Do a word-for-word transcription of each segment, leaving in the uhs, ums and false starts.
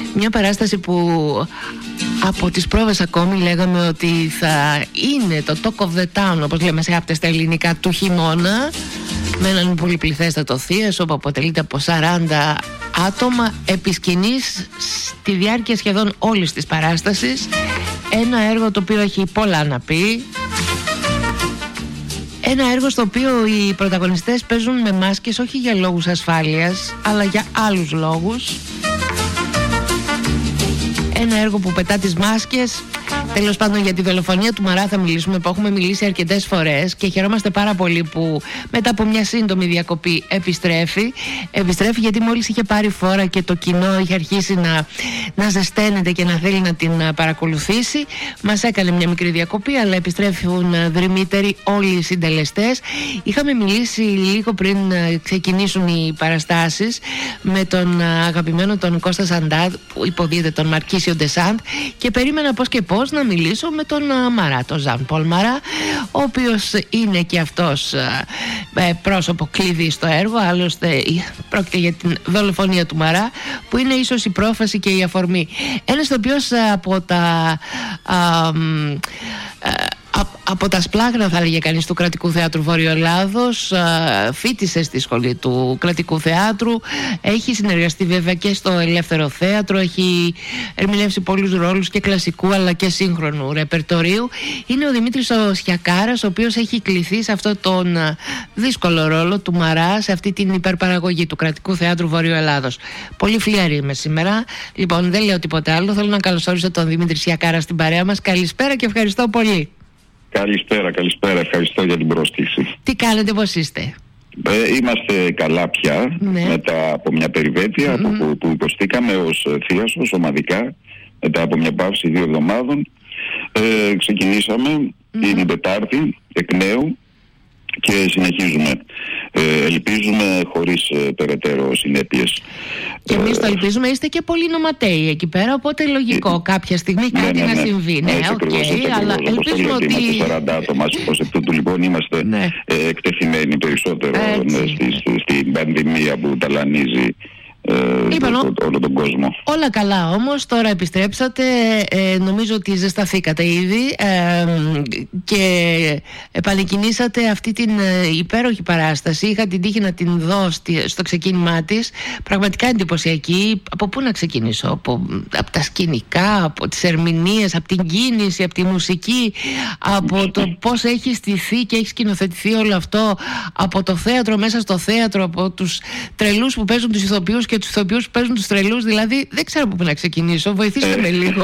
Μια παράσταση που από τις πρόβες ακόμη λέγαμε ότι θα είναι το talk of the town, όπως λέμε σε άπτες στα ελληνικά, του χειμώνα, με έναν πολυπληθέστατο θίασο που αποτελείται από σαράντα άτομα επί σκηνής στη διάρκεια σχεδόν όλης της παράστασης. Ένα έργο το οποίο έχει πολλά να πει. Ένα έργο στο οποίο οι πρωταγωνιστές παίζουν με μάσκες όχι για λόγους ασφάλειας, αλλά για άλλους λόγους. Ένα έργο που πετά τις μάσκες. Τέλος πάντων, για τη δολοφονία του Μαρά θα μιλήσουμε, που έχουμε μιλήσει αρκετές φορές και χαιρόμαστε πάρα πολύ που μετά από μια σύντομη διακοπή επιστρέφει. Επιστρέφει γιατί μόλις είχε πάρει φόρα και το κοινό είχε αρχίσει να, να ζεσταίνεται και να θέλει να την παρακολουθήσει. Μας έκανε μια μικρή διακοπή, αλλά επιστρέφουν δρυμύτεροι όλοι οι συντελεστές. Είχαμε μιλήσει λίγο πριν ξεκινήσουν οι παραστάσεις με τον αγαπημένο τον Κώστα Σαντάδ, που υποδίδεται τον Μαρκίσιο Ντεσάντ, και περίμενα πώς και πώς να μιλήσω με τον Μαρά, τον Ζαν Πολ Μαρά, ο οποίος είναι και αυτός ε, πρόσωπο κλειδί στο έργο. Άλλωστε πρόκειται για την δολοφονία του Μαρά, που είναι ίσως η πρόφαση και η αφορμή. Ένας ο οποίος από τα α, α, από τα σπλάγνα, θα έλεγε κανείς, του Κρατικού Θεάτρου Βόρειο Ελλάδος, φοιτησε στη σχολή του Κρατικού Θεάτρου, έχει συνεργαστεί βέβαια και στο Ελεύθερο Θέατρο, έχει ερμηνεύσει πολλούς ρόλους και κλασικού αλλά και σύγχρονου ρεπερτορίου. Είναι ο Δημήτρης ο Σιακάρας, ο οποίος έχει κληθεί σε αυτόν τον δύσκολο ρόλο του Μαρά, σε αυτή την υπερπαραγωγή του Κρατικού Θεάτρου Βόρειο Ελλάδος. Πολύ φλιαρή είμαι σήμερα. Λοιπόν, δεν λέω τίποτε άλλο. Θέλω να καλωσορίσω τον Δημήτρη Σιακάρα στην παρέα μας. Καλησπέρα και ευχαριστώ πολύ. Καλησπέρα, καλησπέρα. Ευχαριστώ για την πρόσκληση. Τι κάνετε, πώς είστε? Ε, είμαστε καλά πια, ναι. Μετά από μια περιπέτεια mm-hmm. που, που υποστήκαμε ως θίασος ομαδικά, μετά από μια παύση δύο εβδομάδων. Ε, ξεκινήσαμε mm-hmm. την Τετάρτη εκ νέου και συνεχίζουμε. Ε, ελπίζουμε χωρίς ε, περαιτέρω συνέπειες. Και εμείς το ελπίζουμε. Είστε και πολύ νοματέοι εκεί πέρα, οπότε λογικό ε, κάποια στιγμή ναι, κάτι ναι, ναι, να συμβεί. Ναι, οκ, okay, αλλά ελπίζουμε ότι... Είμαστε σαράντα άτομα, ως εκ τούτου λοιπόν είμαστε ναι. ε, εκτεθειμένοι περισσότερο ναι, στη, στη, στην πανδημία που ταλανίζει Είπαν, το, το, όλο τον κόσμο. Όλα καλά όμως, τώρα επιστρέψατε, ε, νομίζω ότι ζεσταθήκατε ήδη ε, και επανεκκινήσατε αυτή την ε, υπέροχη παράσταση. Είχα την τύχη να την δω στη, στο ξεκίνημά της, πραγματικά εντυπωσιακή. Από πού να ξεκινήσω? Από, από τα σκηνικά, από τις ερμηνείες, από την κίνηση, από τη μουσική, από το πώς έχει στηθεί και έχει σκηνοθετηθεί όλο αυτό, από το θέατρο μέσα στο θέατρο, από τους τρελούς που παίζουν τους ηθοποιούς και τους ηθοποιούς που παίζουν τους τρελούς. Δηλαδή δεν ξέρω από πού να ξεκινήσω. Βοηθήστε με λίγο.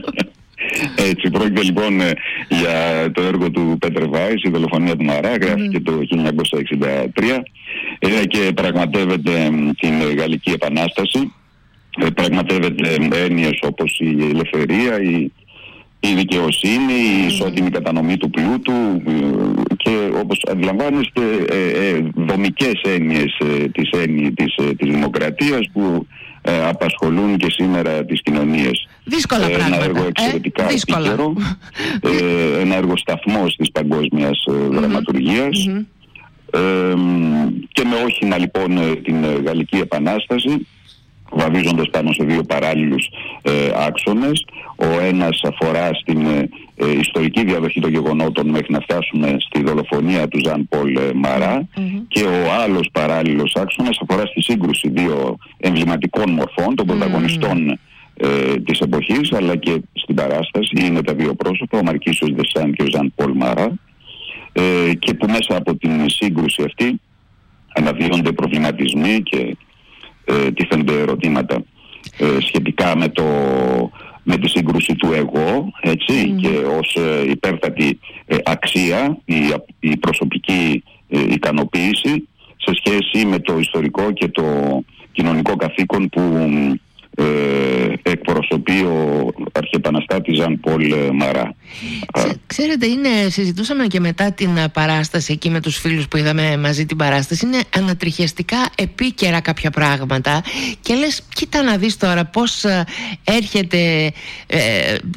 Έτσι, πρόκειται λοιπόν για το έργο του Πέτερ Βάις, η δολοφονία του Μαρά, γράφηκε mm. το χίλια εννιακόσια εξήντα τρία ε, και πραγματεύεται την Γαλλική Επανάσταση, ε, πραγματεύεται έννοιες όπως η ελευθερία, η, η δικαιοσύνη, η ισότιμη κατανομή του πλούτου και όπως αντιλαμβάνεστε ε, ε, δομικές έννοιες ε, της, έννοι, της, ε, της δημοκρατίας που ε, απασχολούν και σήμερα τις κοινωνίες. Δύσκολα ε, πράγματα. Ένα έργο εξαιρετικά ε, επίκαιρο, ε, ένα έργο σταθμός της παγκόσμιας ε, mm-hmm. δραματουργίας mm-hmm. Ε, και με όχημα λοιπόν την Γαλλική Επανάσταση, βαδίζοντας πάνω σε δύο παράλληλους ε, άξονες. Ο ένας αφορά στην ε, ε, ιστορική διαδοχή των γεγονότων μέχρι να φτάσουμε στη δολοφονία του Ζαν Πολ Μαρά mm-hmm. και ο άλλος παράλληλος άξονας αφορά στη σύγκρουση δύο εμβληματικών μορφών των πρωταγωνιστών mm-hmm. ε, της εποχής, αλλά και στην παράσταση είναι τα δύο πρόσωπα, ο Μαρκίσιος Ντεσάντ και ο Ζαν Πολ Μαρά, ε, και που μέσα από την σύγκρουση αυτή αναδύονται προβληματισμοί και Ε, τίθενται ερωτήματα ε, σχετικά με, το, με τη σύγκρουση του εγώ, έτσι, mm. και ως ε, υπέρτατη ε, αξία η, η προσωπική ε, ικανοποίηση σε σχέση με το ιστορικό και το κοινωνικό καθήκον που ε, εκπροσωπεί ο αρχιεπαναστάτης Ζαν Πολ Μαρά. Ξέ, ξέρετε, είναι, συζητούσαμε και μετά την παράσταση εκεί με τους φίλους που είδαμε μαζί την παράσταση. Είναι ανατριχιαστικά επίκαιρα κάποια πράγματα και λες, κοίτα να δεις τώρα πώς έρχεται ε,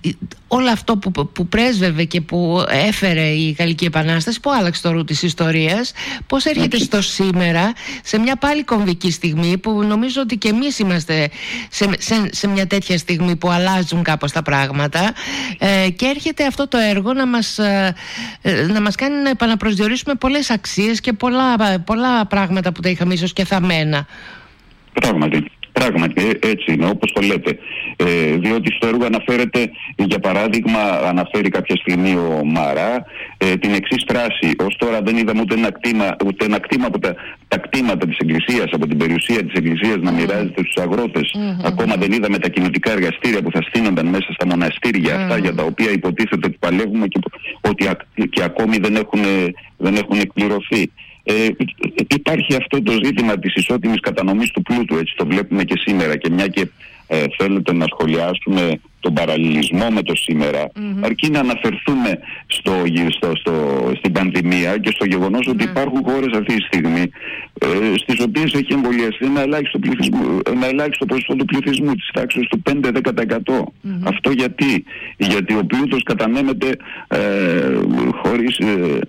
όλο αυτό που, που πρέσβευε και που έφερε η Γαλλική Επανάσταση, που άλλαξε το ρου της ιστορίας, πώς έρχεται στο σήμερα, σε μια πάλι κομβική στιγμή που νομίζω ότι και εμείς είμαστε σε, σε, σε μια τέτοια στιγμή που αλλάζουν κάπως τα πράγματα, ε, και έρχεται αυτό το έργο να μας, ε, να μας κάνει να επαναπροσδιορίσουμε πολλές αξίες και πολλά, πολλά πράγματα που τα είχαμε ίσως και θαμμένα. Πράγματι. Πράγματι, έτσι είναι, όπως το λέτε. Ε, διότι στο έργο αναφέρεται, για παράδειγμα, αναφέρει κάποια στιγμή ο Μαρά ε, την εξής φράση: ως τώρα δεν είδαμε ούτε ένα κτήμα, ούτε ένα κτήμα από τα, τα κτήματα της Εκκλησίας, από την περιουσία της Εκκλησίας να μοιράζεται στους αγρότες. Mm-hmm. Ακόμα δεν είδαμε τα κινητικά εργαστήρια που θα στείνονταν μέσα στα μοναστήρια, mm-hmm. αυτά για τα οποία υποτίθεται ότι παλεύουμε και ότι α, και ακόμη δεν έχουν, δεν έχουν εκπληρωθεί. Ε, υπάρχει αυτό το ζήτημα της ισότιμης κατανομής του πλούτου, έτσι το βλέπουμε και σήμερα, και μια και ε, θέλετε να σχολιάσουμε τον παραλληλισμό με το σήμερα, mm-hmm. αρκεί να αναφερθούμε στο, στο, στο, στην πανδημία και στο γεγονός mm-hmm. ότι υπάρχουν χώρες αυτή τη στιγμή ε, στις οποίες έχει εμβολιαστεί ένα ελάχιστο, ένα ελάχιστο ποσοστό του πληθυσμού, της τάξης του πέντε με δέκα τοις εκατό. Mm-hmm. Αυτό γιατί? Γιατί ο πλούτος κατανέμεται ε, χωρίς... Ε,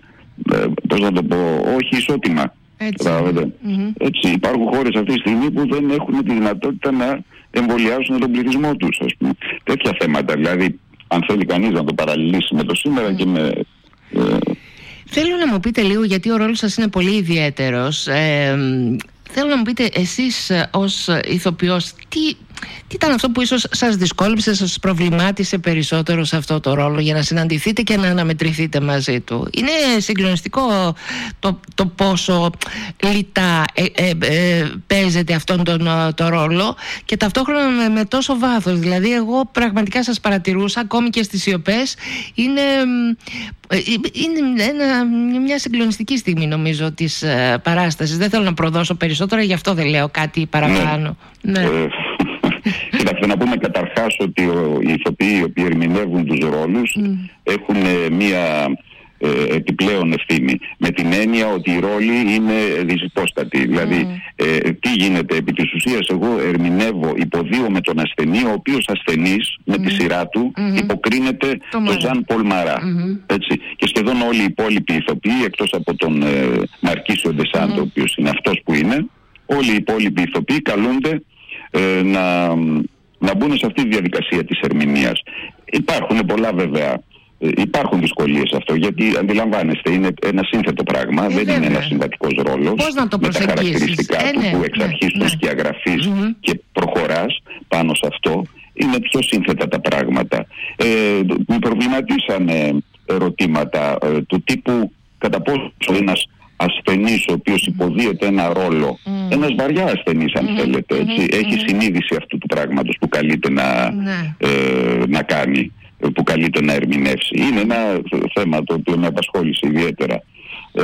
πώς να το πω, όχι ισότιμα. Έτσι. Mm-hmm. Έτσι, υπάρχουν χώρες αυτή τη στιγμή που δεν έχουν τη δυνατότητα να εμβολιάσουν τον πληθυσμό τους, ας πούμε. Τέτοια θέματα, δηλαδή, αν θέλει κανείς να το παραλληλήσει με το σήμερα mm. και με... Ε... Θέλω να μου πείτε λίγο, γιατί ο ρόλος σας είναι πολύ ιδιαίτερος. Ε, θέλω να μου πείτε εσείς ως ηθοποιός, τι... Τι ήταν αυτό που ίσως σας δυσκόλεψε, σας προβλημάτισε περισσότερο σε αυτό το ρόλο για να συναντηθείτε και να αναμετρηθείτε μαζί του? Είναι συγκλονιστικό το, το πόσο λιτά ε, ε, ε, παίζετε αυτόν τον το ρόλο και ταυτόχρονα με, με τόσο βάθος. Δηλαδή εγώ πραγματικά σας παρατηρούσα ακόμη και στις σιωπές. Είναι, είναι ένα, μια συγκλονιστική στιγμή νομίζω της ε, παράστασης. Δεν θέλω να προδώσω περισσότερο, γι' αυτό δεν λέω κάτι παραπάνω. Ναι. Ναι. Κοιτάξτε, να πούμε καταρχάς ότι ο, οι ηθοποιοί οι οποίοι ερμηνεύουν τους ρόλους mm. έχουν ε, μία ε, επιπλέον ευθύνη, με την έννοια ότι η ρόλη είναι δυσυπόστατη. Mm. Δηλαδή, ε, τι γίνεται επί της ουσίας? Εγώ ερμηνεύω, υποδίω με τον ασθενή, ο οποίος ασθενής mm. με τη σειρά του mm. υποκρίνεται το τον Ζαν Πολ Μαρά. Mm. Έτσι. Και σχεδόν όλοι οι υπόλοιποι ηθοποιοί, εκτός από τον ε, Μαρκίσιο Ντεσάντο, mm. ο οποίος είναι αυτός που είναι, όλοι οι υπόλοιποι ηθοποιοί καλούνται Ε, να, να μπουν σε αυτή τη διαδικασία της ερμηνείας. Υπάρχουν πολλά βέβαια, ε, υπάρχουν δυσκολίες αυτό, γιατί αντιλαμβάνεστε, είναι ένα σύνθετο πράγμα, ε, δεν βέβαια. Είναι ένας συμβατικός ρόλος με τα χαρακτηριστικά ε, του ναι, που εξ αρχής ναι, τον σκιαγραφείς mm-hmm. και προχωράς πάνω σε αυτό. Είναι πιο σύνθετα τα πράγματα. Ε, με προβληματίσανε ερωτήματα ε, του τύπου κατά πόσο ένας ασθενής ο οποίος υποδίεται ένα ρόλο, mm. ένας βαριά ασθενής αν mm. θέλετε, έτσι, mm. έχει συνείδηση αυτού του πράγματος που καλείται να, mm. ε, να κάνει, που καλείται να ερμηνεύσει. Είναι ένα θέμα το οποίο με απασχόλησε ιδιαίτερα. Ε,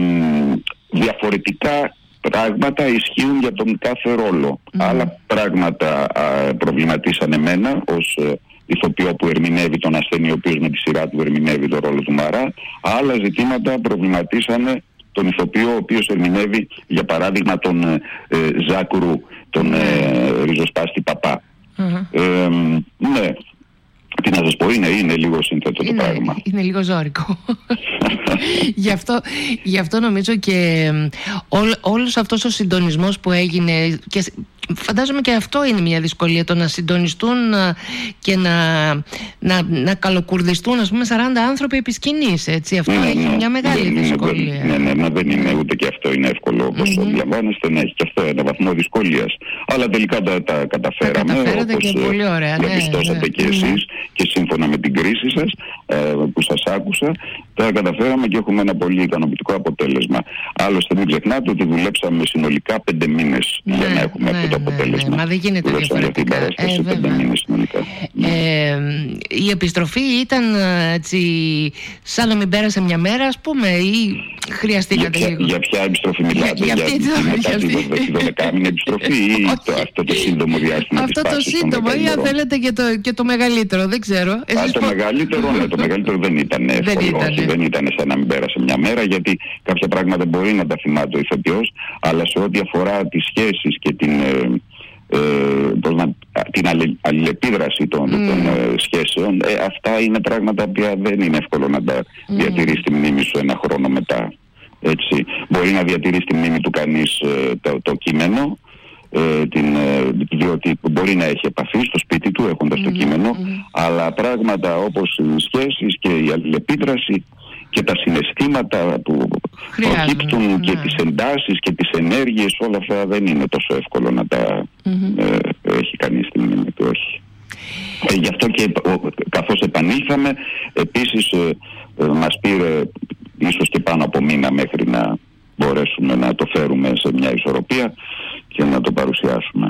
διαφορετικά πράγματα ισχύουν για τον κάθε ρόλο. Mm. Άλλα πράγματα α, προβληματίσαν εμένα ως ε, ηθοποιό που ερμηνεύει τον ασθενή, ο οποίος με τη σειρά του ερμηνεύει τον ρόλο του Μαρά. Άλλα ζητήματα προβληματίσανε τον ηθοποιό ο οποίος ερμηνεύει, για παράδειγμα, τον ε, Ζακ Ρου, τον ε, ριζοσπάστη παπά. Mm-hmm. Ε, ναι, τι να σας πω, είναι, είναι λίγο σύνθετο είναι, το πράγμα. Είναι λίγο ζώρικο. γι, αυτό, γι' αυτό νομίζω και ό, όλος αυτός ο συντονισμός που έγινε, και φαντάζομαι και αυτό είναι μια δυσκολία, το να συντονιστούν και να, να, να καλοκουρδιστούν, ας πούμε, σαράντα άνθρωποι επί σκηνής, έτσι. Αυτό ναι, έχει ναι, μια μεγάλη ναι, δυσκολία. Ναι, ναι, ναι, δεν είναι, ούτε και αυτό είναι εύκολο, όπως mm-hmm. αντιλαμβάνεστε, να έχει και αυτό ένα βαθμό δυσκολίας. Αλλά τελικά τα, τα καταφέραμε, τα καταφέρατε όπως και πολύ ωραία, διαπιστώσατε ναι, και εσείς mm-hmm. και σύμφωνα με την κρίση σας ε, που σας άκουσα, τα καταφέραμε και έχουμε ένα πολύ ικανοποιητικό αποτέλεσμα. Άλλωστε μην ξεχνάτε ότι δουλέψαμε συνολικά πέντε μήνες ναι, για να έχουμε ναι, αυτό το αποτέλεσμα. Ναι, μα δεν γίνεται διαφορετικά. Ε, πέντε μήνες συνολικά. Ε, η επιστροφή ήταν έτσι, σαν να μην πέρασε μια μέρα, ας πούμε, ή χρειαστήκατε για, λίγο? Για ποια επιστροφή μιλάτε? Για, για, για, για μετά τη δωδεκάμηνη επιστροφή ή το, αυτό το σύντομο διάστημα? Αυτό το σύντομο ή αν θέλετε και το, και το μεγαλύτερο, δεν ξέρω. Α, το, πω... μεγαλύτερο, ναι, το μεγαλύτερο δεν ήταν εύκολο. Όχι, δεν ήταν σαν να μην πέρασε μια μέρα, γιατί κάποια πράγματα μπορεί να τα θυμάται ο ηθοποιός, αλλά σε ό,τι αφορά τις σχέσεις και την, ε, να, την αλληλεπίδραση των, mm. των ε, σχέσεων, ε, αυτά είναι πράγματα που δεν είναι εύκολο να τα mm. διατηρείς στη μνήμη σου ένα χρόνο μετά. Έτσι. Μπορεί να διατηρείς τη μνήμη του κανείς ε, το, το κείμενο, ε, την, ε, διότι μπορεί να έχει επαφή στο σπίτι του έχοντας mm. το κείμενο, mm. αλλά πράγματα όπως οι σχέσεις και η αλληλεπίδραση και τα συναισθήματα που Χρειάζομαι, προκύπτουν ναι. και τις εντάσεις και τις ενέργειες, όλα αυτά δεν είναι τόσο εύκολο να τα mm-hmm. ε, έχει κανείς στη μνήμη του, όχι. Ε, γι' αυτό και ο, καθώς επανήλθαμε, επίσης ε, ε, μας πήρε ίσως και πάνω από μήνα μέχρι να μπορέσουμε να το φέρουμε σε μια ισορροπία και να το παρουσιάσουμε.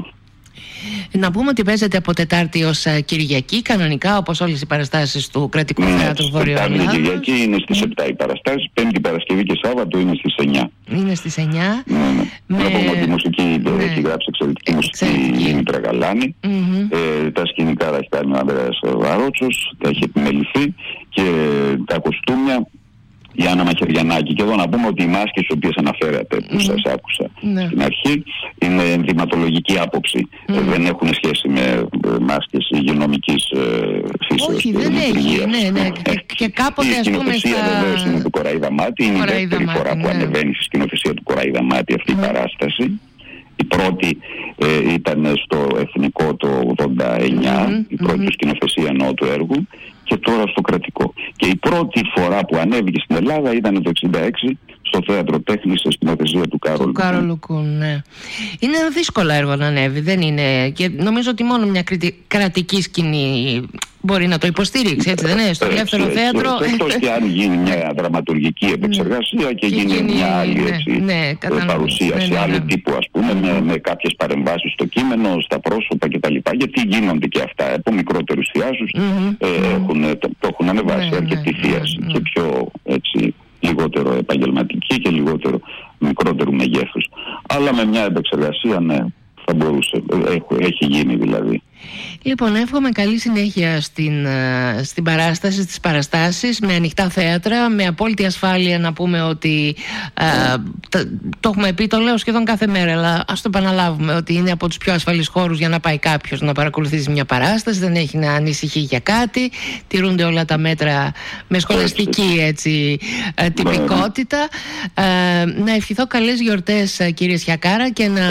Να πούμε ότι παίζεται από Τετάρτη ως Κυριακή, κανονικά, όπως όλες οι παραστάσεις του Κρατικού ναι, Θεάτρου Βορειοελλάδας. Τετάρτη Κυριακή είναι στις mm. επτά οι παραστάσεις, Πέμπτη, Παρασκευή και Σάββατο είναι στις εννιά. Είναι στις εννιά. Ναι, ναι. Με... Να πούμε ότι η μουσική ναι. έχει γράψει εξαιρετική ε, μουσική η Μήτρα Γαλάνη. Mm-hmm. Ε, τα σκηνικά τα έχει κάνει ο Ανδρέας Βαρότσος, τα έχει επιμεληθεί και τα κοστούμια η Άννα Μαχαιριανάκη. Και εδώ να πούμε ότι οι μάσκες οι οποίες αναφέρατε που mm. σας άκουσα mm. στην αρχή είναι ενδυματολογική άποψη. Mm. Ε, δεν έχουν σχέση με ε, μάσκες υγειονομικής ε, φύσεως. Όχι, δεν έχει. Ναι, ναι. Και, και κάποτε ας πούμε στα... Η σκηνοθεσία βεβαίως είναι του Κοραΐδα Μάτι. Είναι η δεύτερη φορά ναι. που ανεβαίνει στη σκηνοθεσία του Κοραΐδα Μάτι αυτή mm. η παράσταση. Η πρώτη ε, ήταν στο Εθνικό το ογδόντα εννιά, mm-hmm, η πρώτη mm-hmm. σκηνοθεσία εννοώ του έργου, και τώρα στο Κρατικό. Και η πρώτη φορά που ανέβηκε στην Ελλάδα ήταν το εξήντα έξι στο Θέατρο Τέχνης, σε σκηνοθεσία του Κάρολου. Του Κάρολου Κούν, ναι. Είναι ένα δύσκολο έργο να ανέβει, δεν είναι. Και νομίζω ότι μόνο μια κρατική σκηνή μπορεί να το υποστήριξει, έτσι δεν είναι, στο ελεύθερο θέατρο. Εκτός και αν γίνει μια δραματουργική επεξεργασία και, και γίνει μια άλλη ναι, έτσι, ναι, παρουσίαση ναι, ναι, ναι. άλλου τύπου, ας πούμε, mm. με, με κάποιες παρεμβάσεις στο κείμενο, στα πρόσωπα κτλ. Γιατί γίνονται και αυτά από μικρότερους θεάσους, mm-hmm. ε, έχουν, το, το έχουν ανεβάσει ναι, αρκετή ναι, θίαση ναι, ναι. και πιο έτσι λιγότερο επαγγελματική και λιγότερο μικρότερου μεγέθους. Αλλά με μια επεξεργασία, ναι, θα μπορούσε, έχει γίνει δηλαδή. Λοιπόν, εύχομαι καλή συνέχεια στην, στην παράσταση, στις παραστάσεις, με ανοιχτά θέατρα, με απόλυτη ασφάλεια να πούμε ότι α, το, το έχουμε πει, το λέω σχεδόν κάθε μέρα, αλλά ας το επαναλάβουμε ότι είναι από τους πιο ασφαλείς χώρους για να πάει κάποιος να παρακολουθήσει μια παράσταση, δεν έχει να ανησυχεί για κάτι, τηρούνται όλα τα μέτρα με σχολαστική έτσι, τυπικότητα. Α, να ευχηθώ καλές γιορτές, κύριε Σιακάρα, και να,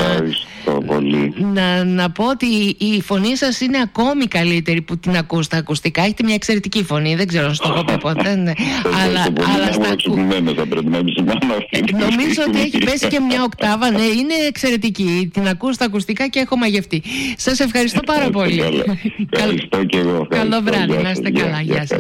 να, να πω ότι η φωνή σας είναι ακόμη καλύτερη που την ακούς στα ακουστικά. Έχετε μια εξαιρετική φωνή, δεν ξέρω αν στο έχω πει ποτέ. Ναι. αλλά αλλά στα νομίζω ότι έχει πέσει και μια οκτάβα. Ναι, είναι εξαιρετική. Την ακούς στα ακουστικά και έχω μαγευτεί. Σας ευχαριστώ πάρα πολύ. Ευχαριστώ και εγώ. Καλό βράδυ, να είστε καλά. Γεια σας.